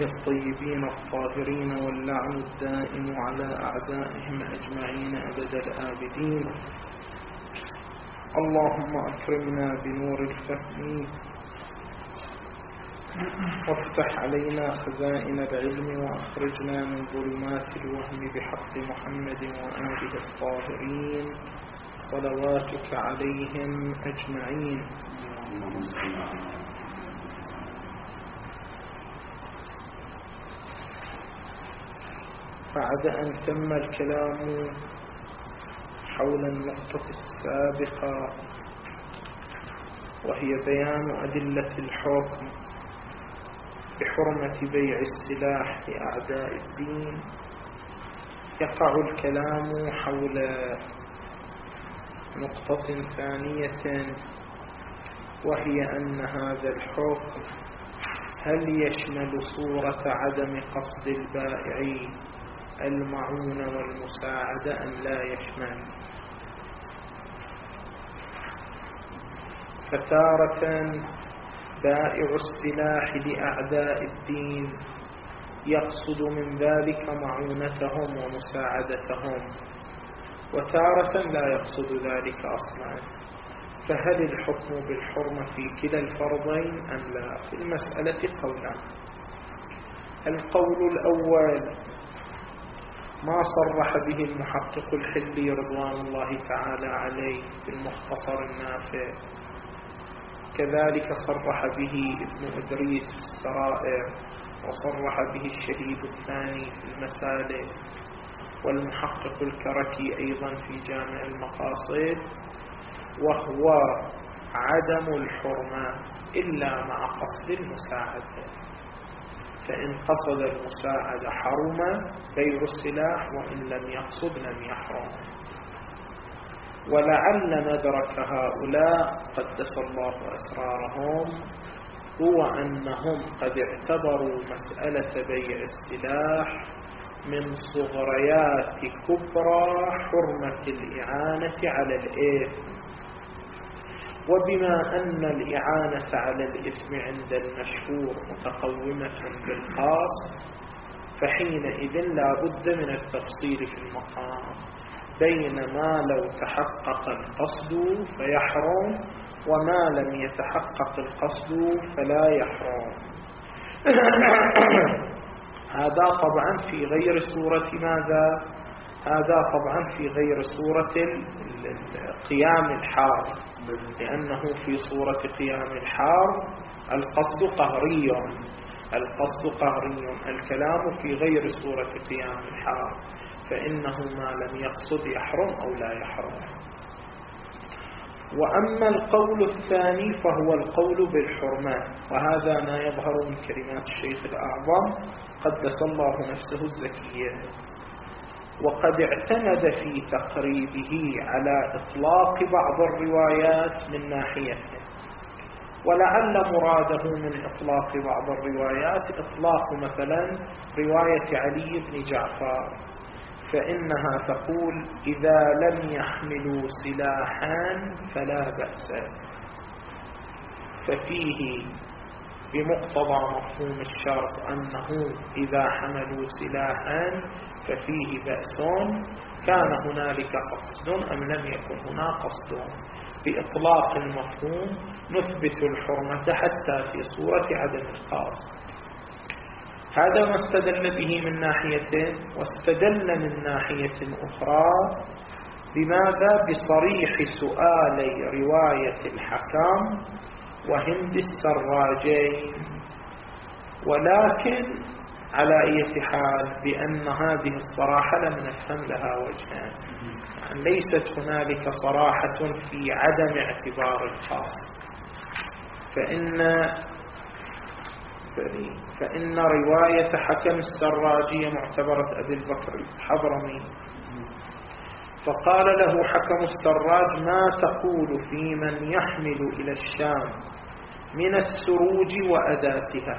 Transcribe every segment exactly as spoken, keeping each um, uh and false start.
آله الطيبين الطاهرين واللعن الدائم على أعدائهم أجمعين أبد الآبدين. اللهم أكرمنا بنور الفهم وافتح علينا خزائن العلم وأخرجنا من ظلمات الوهم بحق محمد وآله الطاهرين صلواتك عليهم أجمعين. بعد أن تم الكلام حول النقطة السابقة وهي بيان أدلة الحكم بحرمة بيع السلاح لأعداء الدين، يقع الكلام حول نقطة ثانية وهي أن هذا الحكم هل يشمل صورة عدم قصد البائع المعونة والمساعدة أم لا يشمل؟ فتارة بائع السلاح لأعداء الدين يقصد من ذلك معونتهم ومساعدتهم، وتارة لا يقصد ذلك أصلا، فهل الحكم بالحرمة في كلا الفرضين أم لا؟ في المسألة قولان. القول الأول ما صرح به المحقق الحلي رضوان الله تعالى عليه في المختصر النافع، كذلك صرح به ابن إدريس في السرائر، وصرح به الشهيد الثاني في المسالك، والمحقق الكركي أيضا في جامع المقاصد، وهو عدم الحرمة إلا مع قصد المساعدة، فإن قصد المساعدة حرم بيع السلاح، وإن لم يقصد لم يحرم. ولعل مدرك هؤلاء قدس الله أسرارهم هو أنهم قد اعتبروا مسألة بيع السلاح من صغريات كبرى حرمة الإعانة على الإثم، وبما أن الإعانة على الإثم عند المشهور متقومة بالقصد، فحينئذ لا بد من التفصيل في المقام بين ما لو تحقق القصد فيحرم وما لم يتحقق القصد فلا يحرم. هذا طبعا في غير صورة ماذا؟ هذا طبعا في غير صورة قيام الحار، لأنه في صورة قيام الحار القصد قهري، القصد قهري. الكلام في غير صورة قيام الحار، فإنه ما لم يقصد يحرم أو لا يحرم. وأما القول الثاني فهو القول بالحرمة، وهذا ما يظهر من كلمات الشيخ الأعظم قدس الله نفسه الزكية، وقد اعتمد في تقريبه على إطلاق بعض الروايات من ناحيته، ولعل مراده من إطلاق بعض الروايات إطلاق مثلا رواية علي بن جعفر، فإنها تقول إذا لم يحملوا سلاحا فلا بأس، ففيه بمقتضى مفهوم الشرط أنه إذا حملوا سلاحا ففيه بأس، كان هنالك قصد أم لم يكن هنا قصد. بإطلاق المفهوم نثبت الحرمة حتى في صورة عدم القصد. هذا ما استدل به من ناحية، واستدل من ناحية أخرى بماذا؟ بصريح سؤالي رواية الحكم وهند السراجين، ولكن على أي حال بأن هذه الصراحة لم نفهم لها وجها، يعني ليست هنالك صراحة في عدم اعتبار الخاص، فإن فإن رواية حكم السراجية معتبرة أبي البكر الحضرمي، فقال له حكم السراج ما تقول في من يحمل إلى الشام من السروج وأداتها؟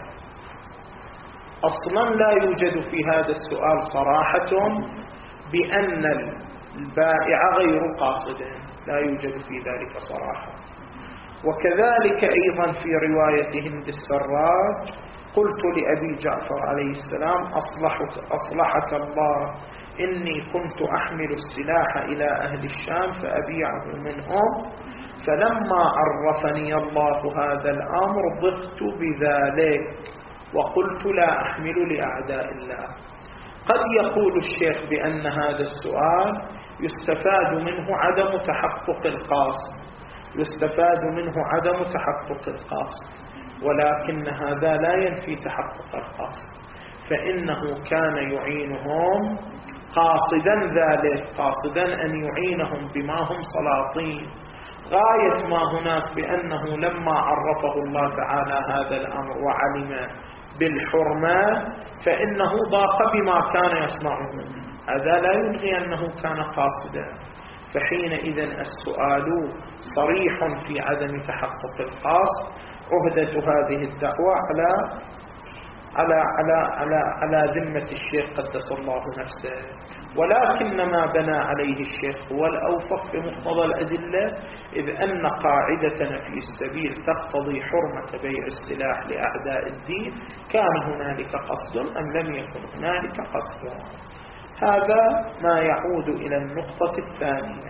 أصلا لا يوجد في هذا السؤال صراحة بأن البائع غير قاصد، لا يوجد في ذلك صراحة. وكذلك أيضا في رواية هند السراج قلت لأبي جعفر عليه السلام أصلحك, أصلحك الله، إني كنت أحمل السلاح إلى أهل الشام فأبيعه منهم، فلما عرفني الله هذا الأمر ضغت بذلك وقلت لا أحمل لأعداء الله. قد يقول الشيخ بأن هذا السؤال يستفاد منه عدم تحقق القاصد، يستفاد منه عدم تحقق القاصد، ولكن هذا لا ينفي تحقق القاصد، فإنه كان يعينهم قاصدا ذلك، قاصدا أن يعينهم بما هم سلاطين. غاية ما هناك بأنه لما عرفه الله تعالى هذا الأمر وعلم بالحرمة فإنه ضاق بما كان يصنعه، هذا لا يلغي أنه كان قاصدا. فحينئذ السؤال صريح في عدم تحقق القاصد. عهدة هذه الدعوة على على على على على ذمة الشيخ قدس الله نفسه، ولكن ما بنى عليه الشيخ هو الأوفق بمقتضى الأدلة، إذ أن قاعدة في السبيل تقتضي حرمة بيع السلاح لأعداء الدين. كان هنالك قصد أم لم يكن هنالك قصد؟ هذا ما يعود إلى النقطة الثانية.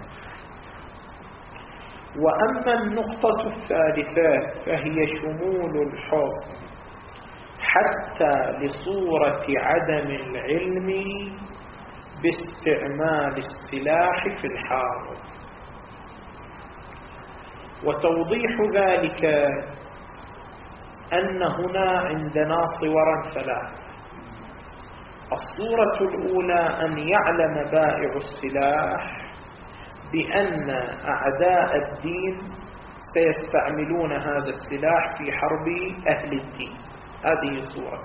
وأما النقطة الثالثة فهي شمول الحكم حتى لصورة عدم العلم باستعمال السلاح في الحرب. وتوضيح ذلك أن هنا عندنا صورا ثلاث. الصورة الأولى أن يعلم بائع السلاح بأن أعداء الدين سيستعملون هذا السلاح في حرب أهل الدين، هذه صورة.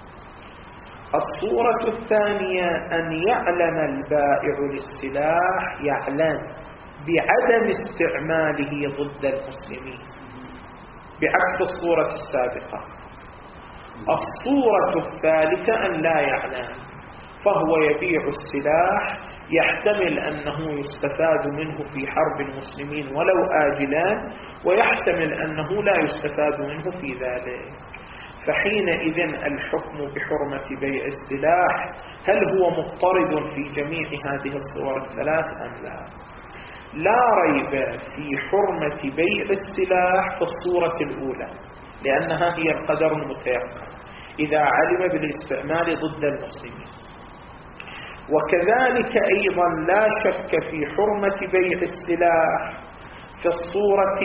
الصورة الثانية أن يعلم البائع للسلاح، يعلم بعدم استعماله ضد المسلمين، بعكس الصورة السابقة. الصورة الثالثة أن لا يعلم، فهو يبيع السلاح يحتمل أنه يستفاد منه في حرب المسلمين ولو آجلا، ويحتمل أنه لا يستفاد منه في ذلك. فحينئذ الحكم بحرمة بيع السلاح هل هو مضطرد في جميع هذه الصور الثلاث أم لا؟ لا ريب في حرمة بيع السلاح في الصورة الأولى، لأنها هي القدر المتيقن إذا علم بالاستعمال ضد المسلمين. وكذلك أيضا لا شك في حرمة بيع السلاح في الصورة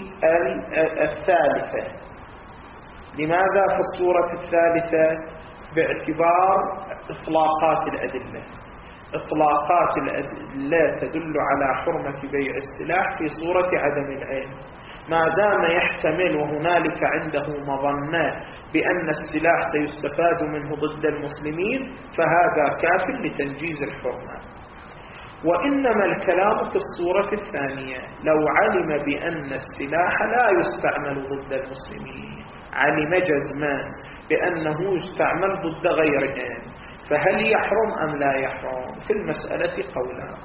الثالثة. لماذا في الصورة الثالثة؟ باعتبار إطلاقات الأدلة. إطلاقات الأدلة تدل على حرمة بيع السلاح في صورة عدم العلم، ما دام يحتمل وهنالك عنده مظنة بأن السلاح سيستفاد منه ضد المسلمين، فهذا كاف لتنجيز الحرمة. وإنما الكلام في الصورة الثانية، لو علم بأن السلاح لا يستعمل ضد المسلمين، علم جزما بأنه يستعمل ضد غيرهم، فهل يحرم أم لا يحرم؟ في المسألة قولان.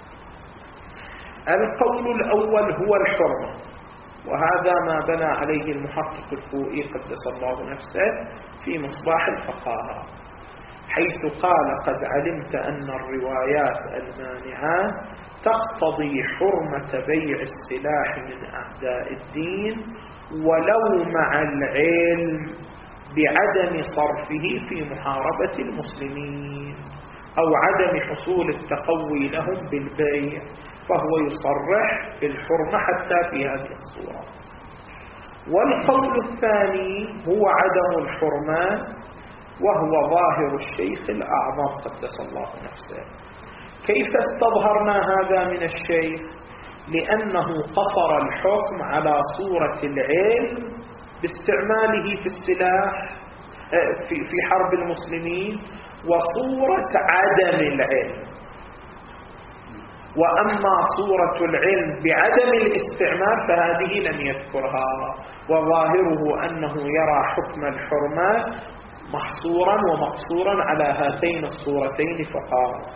القول الأول هو الحرمة، وهذا ما بنى عليه المحقق الفوئي قدس الله نفسه في مصباح الفقاهة، حيث قال قد علمت أن الروايات المانعة تقتضي حرمة بيع السلاح من أعداء الدين ولو مع العلم بعدم صرفه في محاربة المسلمين أو عدم حصول التقوي لهم بالبيع، فهو يصرح بالحرمة حتى في هذه الصورة. والقول الثاني هو عدم الحرمة، وهو ظاهر الشيخ الأعظم قدس الله نفسه. كيف استظهرنا هذا من الشيخ؟ لأنه قصر الحكم على صورة العلم باستعماله في السلاح في حرب المسلمين وصورة عدم العلم. وأما صورة العلم بعدم الاستعمال فهذه لم يذكرها، وظاهره أنه يرى حكم الحرمة محصورا ومقصورا على هاتين الصورتين فقط.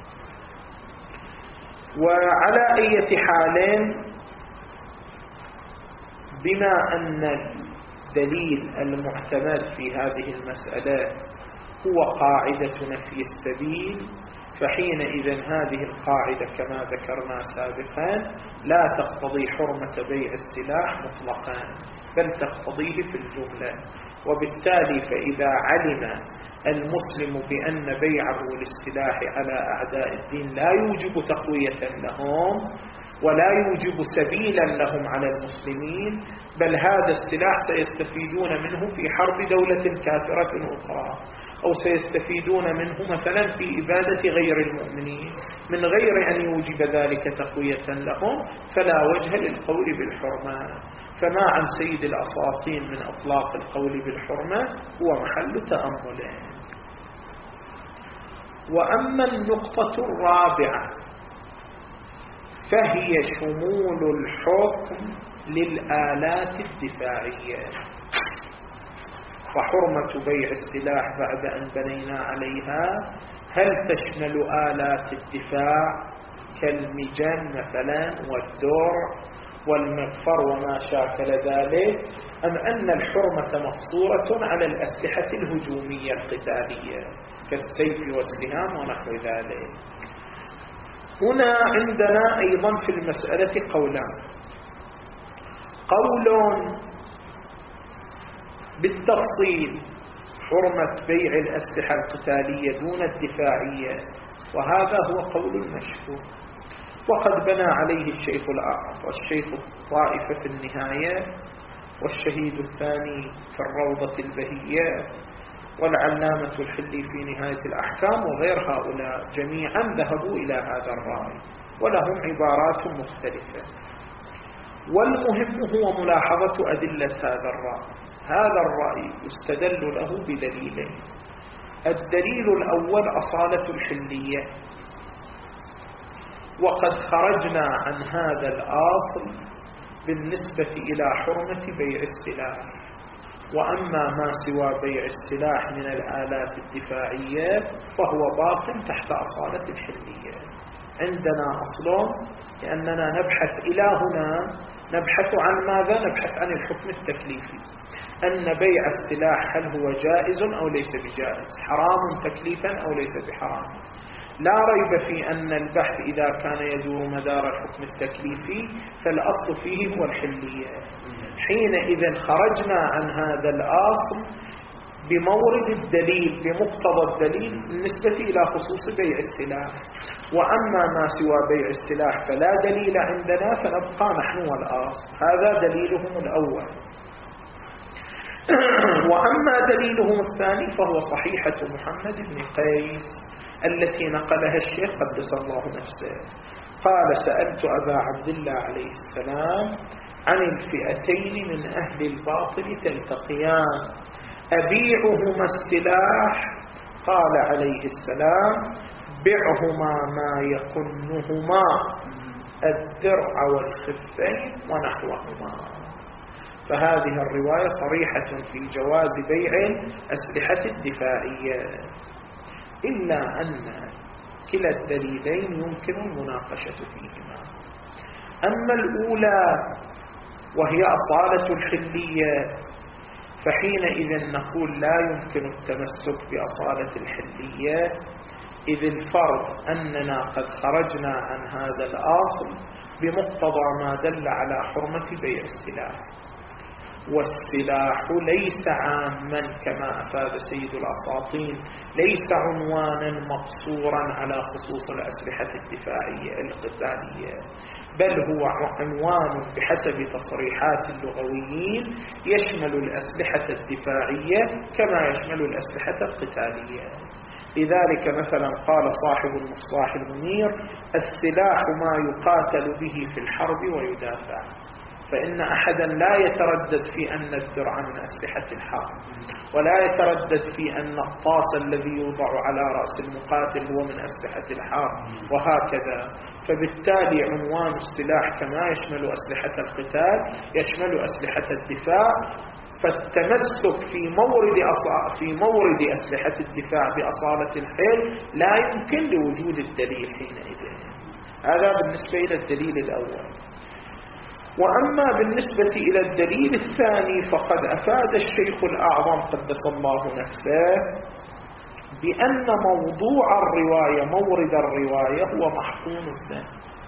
وعلى أي حال، بما أن الدليل المعتمد في هذه المسألة هو قاعدة نفي السبيل، فحينئذ هذه القاعدة كما ذكرنا سابقا لا تقتضي حرمة بيع السلاح مطلقا، بل تقتضيه في الجملة. وبالتالي فإذا علم المسلم بأن بيعه للسلاح على أعداء الدين لا يوجب تقوية لهم ولا يوجب سبيلا لهم على المسلمين، بل هذا السلاح سيستفيدون منه في حرب دولة كافرة أخرى، أو سيستفيدون منه مثلا في إبادة غير المؤمنين من غير أن يوجب ذلك تقوية لهم، فلا وجه للقول بالحرمة. فما عن سيد الأساطين من أطلاق القول بالحرمة هو محل تأمل. وأما النقطة الرابعة فهي شمول الحكم للآلات الدفاعية. فحرمة بيع السلاح بعد أن بنينا عليها هل تشمل آلات الدفاع كالمجن مثلا والدرع والمغفر وما شاكل ذلك، أم أن الحرمة مقصورة على الأسلحة الهجومية القتالية كالسيف والسهام ونحو ذلك؟ هنا عندنا أيضا في المسألة قولان: قول بالتفصيل حرمة بيع الأسلحة القتالية دون الدفاعية، وهذا هو قول المشهور، وقد بنى عليه الشيخ الأعظم والشيخ الطائفة في النهاية والشهيد الثاني في الروضة البهية والعلامة الحلي في نهاية الأحكام، وغير هؤلاء جميعا ذهبوا إلى هذا الرأي ولهم عبارات مختلفة. والمهم هو ملاحظة أدلة هذا الرأي. هذا الرأي يستدل له بدليلين: الدليل الأول أصالة الحلية، وقد خرجنا عن هذا الأصل بالنسبة إلى حرمة بيع السلاح، وأما ما سوى بيع السلاح من الآلات الدفاعية فهو باق تحت أصالة الحلية. عندنا أصل لأننا نبحث إلى هنا نبحث عن ماذا؟ نبحث عن الحكم التكليفي، أن بيع السلاح هل هو جائز أو ليس بجائز، حرام تكليفا أو ليس بحرام. لا ريب في أن البحث إذا كان يدور مدار الحكم التكليفي فالأصل فيه هو الحلية. حينئذ خرجنا عن هذا الأصل بمورد الدليل بمقتضى الدليل بالنسبة إلى خصوص بيع السلاح، وأما ما سوى بيع السلاح فلا دليل عندنا فنبقى نحن والأصل. هذا دليلهم الأول. وأما دليلهم الثاني فهو صحيحة محمد بن قيس التي نقلها الشيخ قدس الله نفسه، قال: سألت أبا عبد الله عليه السلام عن الفئتين من أهل الباطل تلتقيان أبيعهما السلاح؟ قال عليه السلام: بعهما ما يكنهما الدرع والخفين ونحوهما. فهذه الرواية صريحة في جواز بيع الأسلحة الدفاعية، إلا أن كلا الدليلين يمكن المناقشة فيهما. أما الأولى وهي أصالة الحلية فحينئذ نقول لا يمكن التمسك بأصالة الحلية، إذ الفرض أننا قد خرجنا عن هذا الأصل بمقتضى ما دل على حرمة بيع السلاح، والسلاح ليس عاما كما أفاد سيد الأساطين، ليس عنوانا مقصورا على خصوص الأسلحة الدفاعية القتالية، بل هو عنوان بحسب تصريحات اللغويين يشمل الأسلحة الدفاعية كما يشمل الأسلحة القتالية. لذلك مثلا قال صاحب المصباح المنير: السلاح ما يقاتل به في الحرب ويدافع. فإن أحدا لا يتردد في أن الدرع من أسلحة الحرب، ولا يتردد في أن الطاس الذي يوضع على رأس المقاتل هو من أسلحة الحرب، وهكذا. فبالتالي عنوان السلاح كما يشمل أسلحة القتال يشمل أسلحة الدفاع، فالتمسك في مورد في مورد أسلحة الدفاع بأصالة الحل لا يمكن لوجود الدليل حينئذ. هذا بالنسبة إلى الدليل الأول. وأما بالنسبة إلى الدليل الثاني فقد أفاد الشيخ الأعظم قدس الله نفسه بأن موضوع الرواية مورد الرواية هو محقون الدم.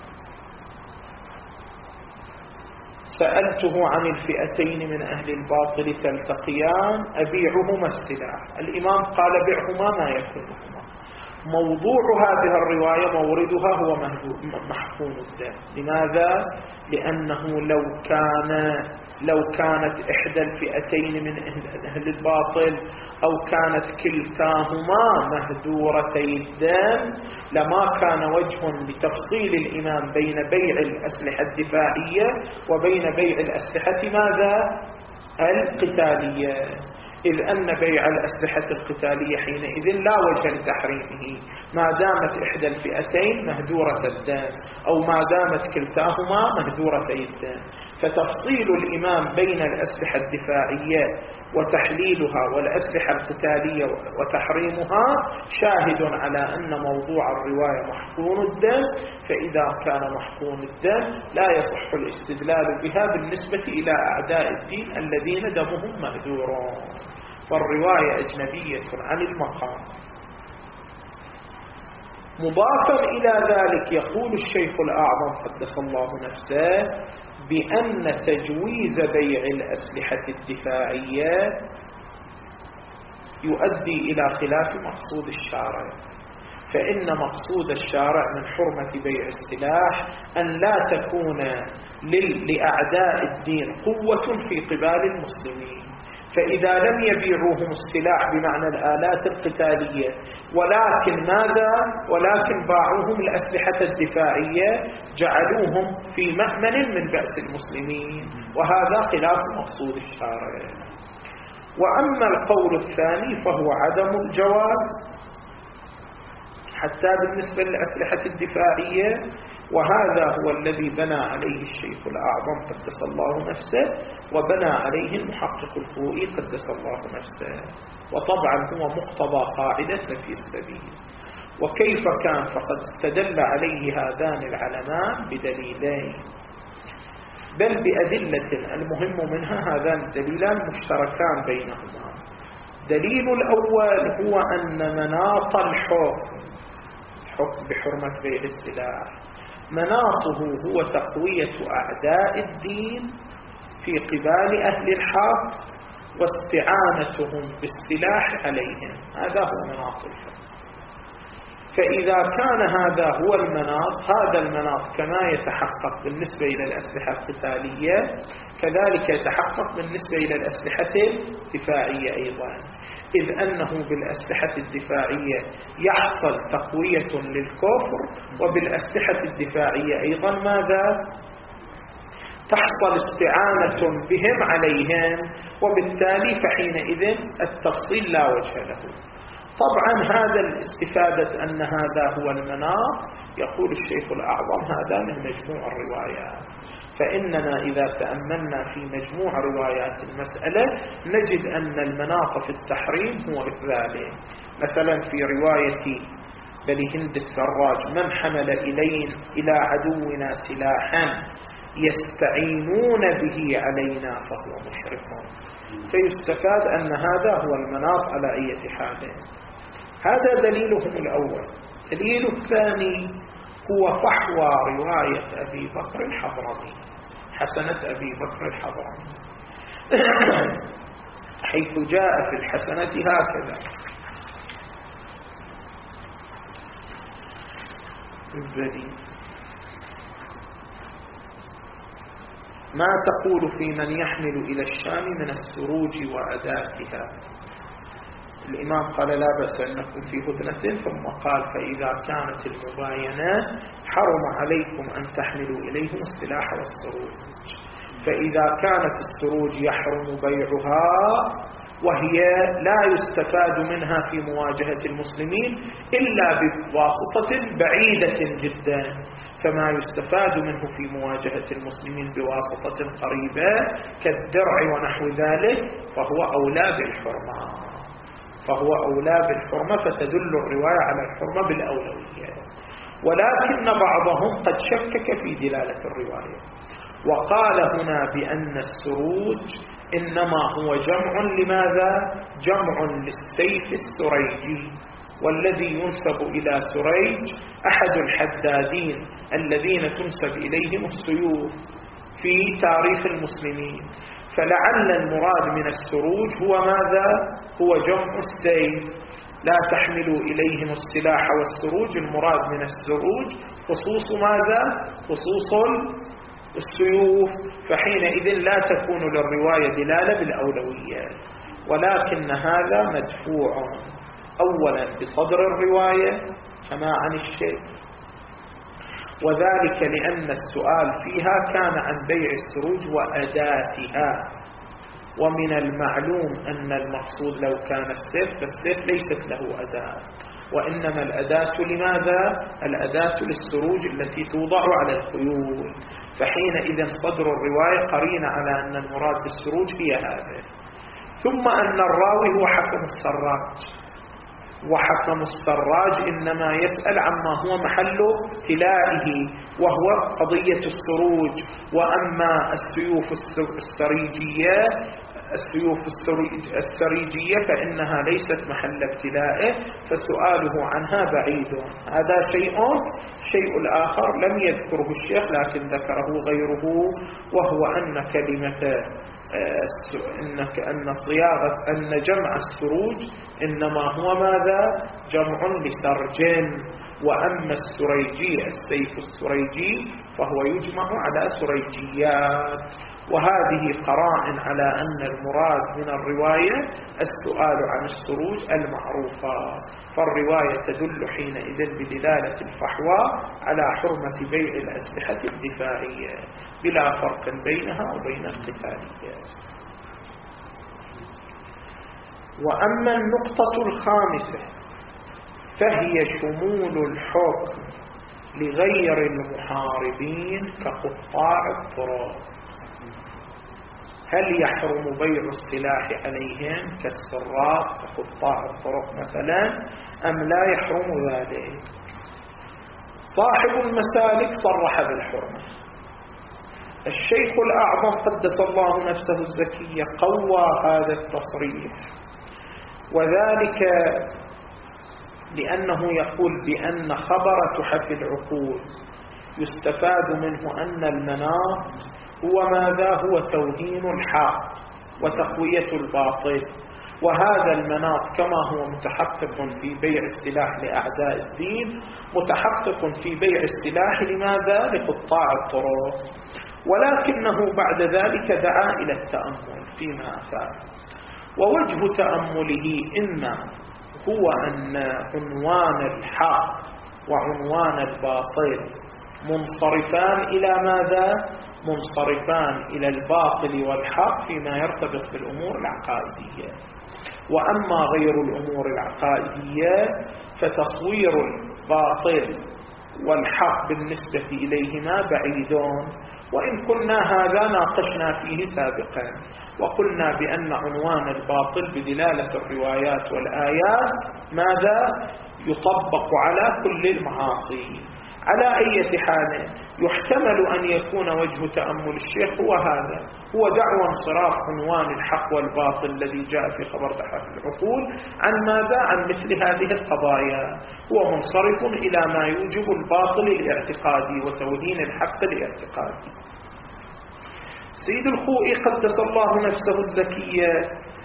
سألته عن الفئتين من أهل الباطل تلتقيان أبيعهما السلاح، الإمام قال بيعهما ما يكونهما. موضوع هذه الرواية موردها هو محقون الدم. لماذا؟ لأنه لو كان لو كانت إحدى الفئتين من أهل الباطل أو كانت كلتاهما مهدورتي الدم لما كان وجه لتفصيل الإمام بين بيع الأسلحة الدفاعية وبين بيع الأسلحة ماذا؟ القتالية، إذ أن بيع الأسلحة القتالية حينئذ لا وجه لتحريمه ما دامت إحدى الفئتين مهدورة الدم أو ما دامت كلتاهما مهدورتي الدم. فتفصيل الإمام بين الأسلحة الدفاعية وتحليلها والأسلحة القتالية وتحريمها شاهد على أن موضوع الرواية محقون الدم، فإذا كان محقون الدم لا يصح الاستدلال بها بالنسبة إلى أعداء الدين الذين دمهم مهدورون، فالرواية أجنبية عن المقام. مضافا إلى ذلك يقول الشيخ الأعظم قدس الله نفسه بأن تجويز بيع الأسلحة الدفاعية يؤدي إلى خلاف مقصود الشارع، فإن مقصود الشارع من حرمة بيع السلاح أن لا تكون لأعداء الدين قوة في قبال المسلمين، فإذا لم يبيعوهم السلاح بمعنى الآلات القتالية ولكن ماذا؟ ولكن باعوهم الأسلحة الدفاعية جعلوهم في مأمن من بأس المسلمين، وهذا خلاف مقصود الشارع. وأما القول الثاني فهو عدم الجواز حتى بالنسبة للأسلحة الدفاعية، وهذا هو الذي بنى عليه الشيخ الأعظم قدس الله نفسه وبنى عليه المحقق الفوئي قدس الله نفسه، وطبعا هو مقتضى قاعدة نفي السبيل. وكيف كان؟ فقد استدل عليه هذان العلمان بدليلين، بل بأدلة المهم منها هذان الدليلان مشتركان بينهما. دليل الأول هو أن مناط الحكم حكم بحرمة بيع السلاح مناطه هو تقوية أعداء الدين في قبال أهل الحق واستعانتهم بالسلاح عليهم، هذا هو مناط الحكم. فإذا كان هذا هو المناط، هذا المناط كما يتحقق بالنسبة إلى الأسلحة القتالية كذلك يتحقق بالنسبة إلى الأسلحة الدفاعية أيضا، إذ أنه بالأسلحة الدفاعية يحصل تقوية للكفر، وبالأسلحة الدفاعية أيضا ماذا؟ تحصل استعانة بهم عليهم، وبالتالي فحينئذ التفصيل لا وجه له. طبعا هذا الاستفادة أن هذا هو المناط، يقول الشيخ الأعظم هذا من مجموع الروايات، فإننا إذا تأملنا في مجموع روايات المسألة نجد أن المناط في التحريم هو ذلك. مثلا في رواية بني هند السراج: من حمل إلينا إلى عدونا سلاحا يستعينون به علينا فهو مشرك، فيستفاد أن هذا هو المناط على أي حال. هذا دليلهم الأول. دليل الثاني هو فحوى رواية أبي بكر الحضرمي، حسنة أبي بكر الحضرمي، حيث جاء في الحسنة هكذا: البديل ما تقول في من يحمل إلى الشام من السروج وأداتها؟ الإمام قال لا بأس أن نكون في هدنة، ثم قال: فإذا كانت المباينة حرم عليكم أن تحملوا إليهم السلاح والسروج. فإذا كانت السروج يحرم بيعها وهي لا يستفاد منها في مواجهة المسلمين إلا بواسطة بعيدة جدا، فما يستفاد منه في مواجهة المسلمين بواسطة قريبة كالدرع ونحو ذلك فهو أولى بالحرمة فهو أولى بالحرمة فتدل الرواية على الحرمة بالأولوية. ولكن بعضهم قد شكك في دلالة الرواية وقال هنا بأن السروج إنما هو جمع لماذا؟ جمع للسيف السريجي، والذي ينسب إلى سريج أحد الحدادين الذين تنسب إليهم السيوف في تاريخ المسلمين، فلعل المراد من السروج هو ماذا؟ هو جمع السيف. لا تحملوا إليهم السلاح والسروج، المراد من السروج خصوص ماذا؟ خصوص السيوف، فحينئذ لا تكون للرواية دلالة بالأولوية، ولكن هذا مدفوع أولا بصدر الرواية كما عن الشيء، وذلك لأن السؤال فيها كان عن بيع السروج وأداتها، ومن المعلوم أن المقصود لو كان السيف فالسيف ليست له أداة، وإنما الأداة لماذا؟ الأداة للسروج التي توضع على الخيول، فحينئذ صدر الرواية قرين على أن المراد بالسروج هي هذا. ثم أن الراوي هو حكم السراج، وحكم السراج إنما يسأل عما هو محل ابتلائه وهو قضية السروج، وأما السيوف السريجية السيوف السريجية فإنها ليست محل ابتلائه، فسؤاله عنها بعيد. هذا شيء شيء الآخر لم يذكره الشيخ لكن ذكره غيره، وهو أن كلمة إنك أن صياغة أن جمع السروج إنما هو ماذا؟ جمع لسرج، وأما السريجي السيف السريجي فهو يجمع على سريجيات. وهذه قرائن على أن المراد من الرواية السؤال عن السروج المعروفة، فالرواية تدل حينئذ بدلالة الفحوى على حرمة بيع الأسلحة الدفاعية بلا فرق بينها وبين القتالية. وأما النقطة الخامسة فهي شمول الحكم لغير المحاربين كقطاع الطرق. هل يحرم بيع السلاح عليهم كالسراق كقطاع الطرق مثلا أم لا يحرم ذلك؟ صاحب المسالك صرح بالحرمة. الشيخ الأعظم قدس الله نفسه الزكية قوى هذا التصريح، وذلك لأنه يقول بأن خبر تحف العقول يستفاد منه أن المناط هو ماذا؟ هو توهين الحق وتقوية الباطل، وهذا المناط كما هو متحقق في بيع السلاح لأعداء الدين متحقق في بيع السلاح لماذا؟ لقطاع الطرق. ولكنه بعد ذلك دعا إلى التأمل فيما أفاد، ووجه تأمله إما هو أن عنوان الحق وعنوان الباطل منصرفان إلى ماذا؟ منصرفان إلى الباطل والحق فيما يرتبط بالأمور العقائدية، وأما غير الأمور العقائدية فتصوير الباطل والحق بالنسبة إليهما بعيدون. وإن كنا هذا ناقشنا فيه سابقا وقلنا بأن عنوان الباطل بدلالة الروايات والآيات ماذا؟ يطبق على كل المعاصي. على أي حال يحتمل أن يكون وجه تأمل الشيخ هو هذا، هو دعوى انصراف عنوان الحق والباطل الذي جاء في خبر تحف العقول عن ماذا؟ عن مثل هذه القضايا، هو منصرف إلى ما يوجب الباطل الاعتقادي وتوهين الحق الاعتقادي. سيد الخوئي قدس الله نفسه الزكية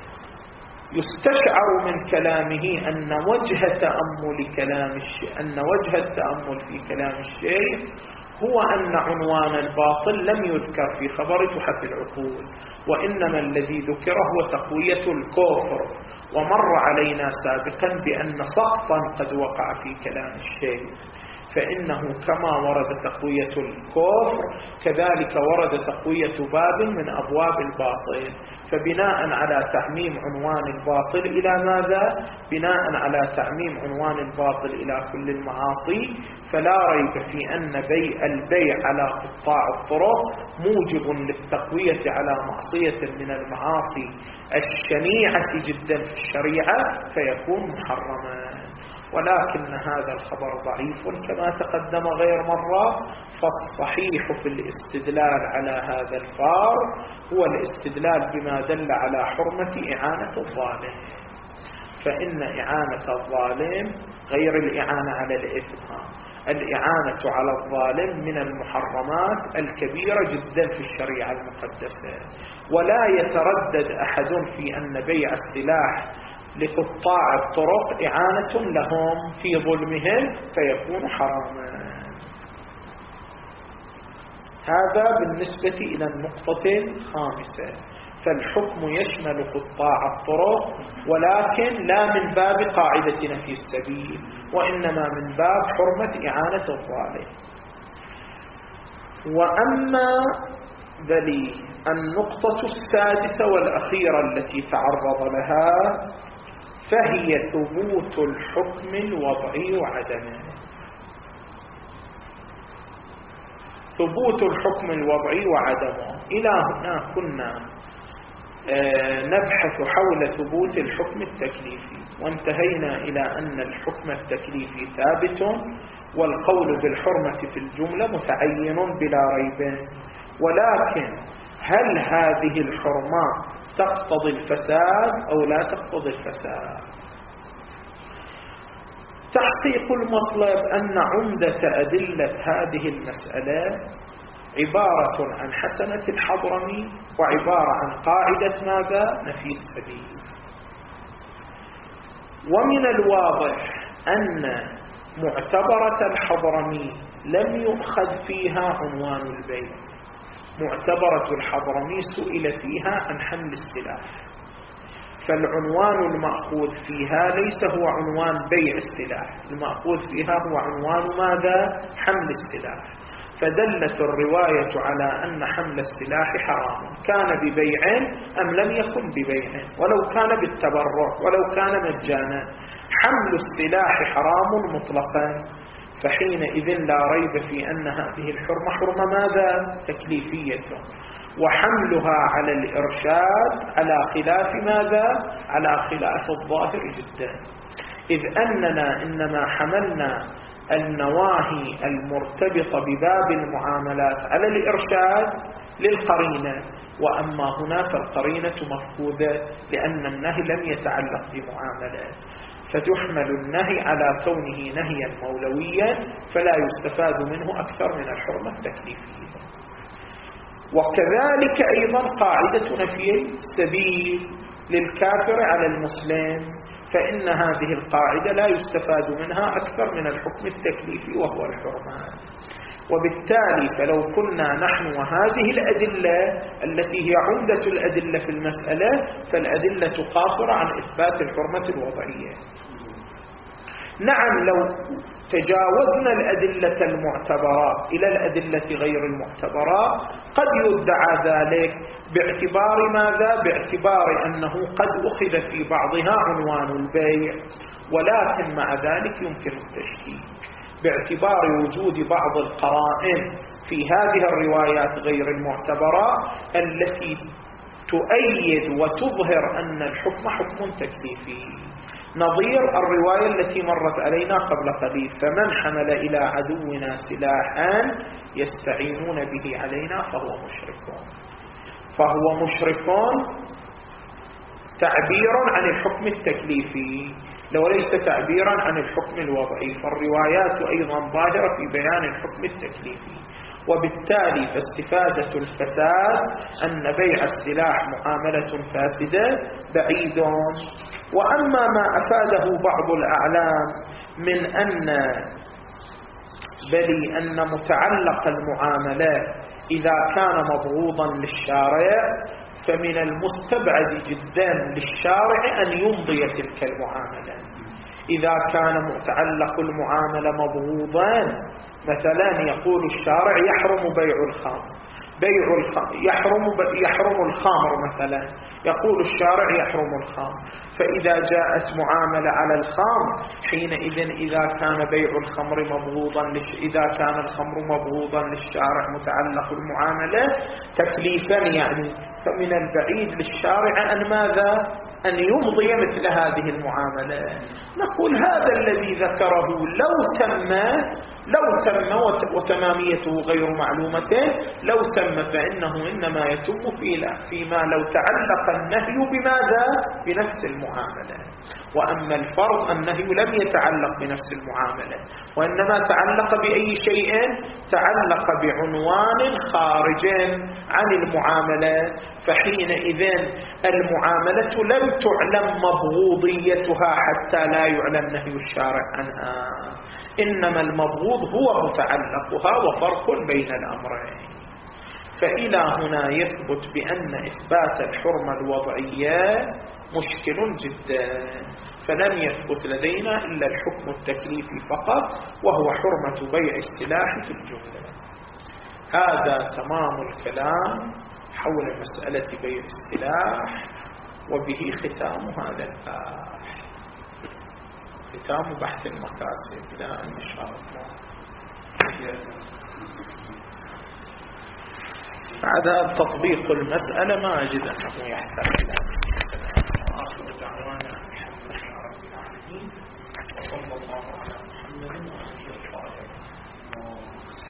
يستشعر من كلامه أن وجه تأمل كلام الشيخ أن وجه التأمل في كلام الشيخ هو أن عنوان الباطل لم يذكر في خبر تحف العقول، وإنما الذي ذكر هو تقوية الكفر، ومر علينا سابقا بأن سقطا قد وقع في كلام الشيخ، فإنه كما ورد تقوية الكفر كذلك ورد تقوية باب من أبواب الباطل، فبناء على تعميم عنوان الباطل إلى ماذا؟ بناء على تعميم عنوان الباطل إلى كل المعاصي، فلا ريب في أن بيع البيع على قطاع الطرق موجب للتقوية على معصية من المعاصي الشنيعة جدا في الشريعة فيكون محرما. ولكن هذا الخبر ضعيف كما تقدم غير مرة. فالصحيح في الاستدلال على هذا الفار هو الاستدلال بما دل على حرمة إعانة الظالم، فإن إعانة الظالم غير الإعانة على الإثم. الإعانة على الظالم من المحرمات الكبيرة جدا في الشريعة المقدسة، ولا يتردد أحد في أن بيع السلاح لقطاع الطرق إعانة لهم في ظلمهم فيكون حراما. هذا بالنسبة إلى النقطة الخامسة. فالحكم يشمل قطاع الطرق، ولكن لا من باب قاعدة نفي السبيل، وإنما من باب حرمة إعانة الظالم. وأما ذلك النقطة السادسة والأخيرة التي تعرض لها فهي ثبوت الحكم الوضعي وعدمه. ثبوت الحكم الوضعي وعدمه. إلى هنا كنا نبحث حول ثبوت الحكم التكليفي، وانتهينا إلى أن الحكم التكليفي ثابت والقول بالحرمة في الجملة متعين بلا ريب. ولكن هل هذه الحرمة تقتضي الفساد أو لا تقتضي الفساد؟ تحقيق المطلب أن عمدة أدلة هذه المسألة عبارة عن حسنة الحضرمي وعبارة عن قاعدة ماذا؟ نفي السبيل. ومن الواضح أن معتبرة الحضرمي لم يؤخذ فيها عنوان البيع. معتبرة الحضرمي سئل فيها عن حمل السلاح، فالعنوان المأخوذ فيها ليس هو عنوان بيع السلاح، المأخوذ فيها هو عنوان ماذا؟ حمل السلاح. فدلت الرواية على أن حمل السلاح حرام، كان ببيع أم لم يكن ببيع، ولو كان بالتبرع ولو كان مجانا. حمل السلاح حرام مطلقا، فحينئذ لا ريب في أن هذه الحرمة حرمة ماذا؟ تكليفية، وحملها على الإرشاد على خلاف ماذا؟ على خلاف الظاهر جدا، إذ أننا إنما حملنا النواهي المرتبطة بباب المعاملات على الإرشاد للقرينة، وأما هنا فالقرينة مفقودة لأن النهي لم يتعلق بمعاملات، فتحمل النهي على كونه نهيا مولويا فلا يستفاد منه أكثر من الحرمة التكليفية. وكذلك أيضا قاعدة نفي السبيل للكافر على المسلم، فإن هذه القاعدة لا يستفاد منها أكثر من الحكم التكليفي وهو الحرمان. وبالتالي فلو كنا نحن وهذه الأدلة التي هي عمدة الأدلة في المسألة فالأدلة قاصرة عن إثبات الحرمة الوضعية. نعم، لو تجاوزنا الأدلة المعتبرة إلى الأدلة غير المعتبرة قد يدعى ذلك باعتبار ماذا؟ باعتبار أنه قد أخذ في بعضها عنوان البيع، ولكن مع ذلك يمكن التشكيك باعتبار وجود بعض القرائن في هذه الروايات غير المعتبرة التي تؤيد وتظهر أن الحكم حكم تكليفي، نظير الرواية التي مرت علينا قبل قليل: فمن حمل إلى عدونا سلاحا يستعينون به علينا فهو مشرك. فهو مشرك تعبير عن الحكم التكليفي وليس تعبيرا عن الحكم الوضعي، فالروايات أيضا ظاهرة في بيان الحكم التكليفي. وبالتالي فاستفادة الفساد أن بيع السلاح معاملة فاسدة بعيد. وأما ما أفاده بعض الأعلام من أن بل أن متعلق المعاملات إذا كان مبغوضا للشارع فمن المستبعد جدا للشارع أن يمضي تلك المعاملة. إذا كان متعلق المعاملة مبغوضا، مثلا يقول الشارع يحرم بيع الخمر، بيع الخمر يحرم يحرم الخمر مثلا، يقول الشارع يحرم الخمر، فإذا جاءت معاملة على الخمر حينئذ إذا كان بيع الخمر مبغوضا لش... إذا كان الخمر مبغوضا للشارع متعلق المعاملة تكليفا، يعني فمن البعيد للشارع أن ماذا؟ أن يمضي مثل هذه المعاملة. نقول هذا الذي ذكره لو تم لو تم وتماميته غير معلومة لو تم فإنه إنما يتم فيما لو تعلق النهي بماذا؟ بنفس المعاملة. وأما الفرض النهي لم يتعلق بنفس المعاملة وإنما تعلق بأي شيء؟ تعلق بعنوان خارج عن المعاملة، فحينئذ المعاملة لم تعلم مبغوضيتها حتى لا يعلم نهي الشارع عنها، إنما المبغوض هو متعلقها وفرق بين الأمرين. فإلى هنا يثبت بأن إثبات الحرمة الوضعية مشكل جدا، فلم يثبت لدينا إلا الحكم التكليفي فقط وهو حرمة بيع السلاح في الجملة. هذا تمام الكلام حول مسألة بيع السلاح، وبه ختام هذا الباب، ختام بحث المكاسب. إلى أن شاء الله بعد تطبيق المسألة ما أجد أنه يحتاج إلى آخر دعوانا الحمد لله رب العالمين وصلى الله على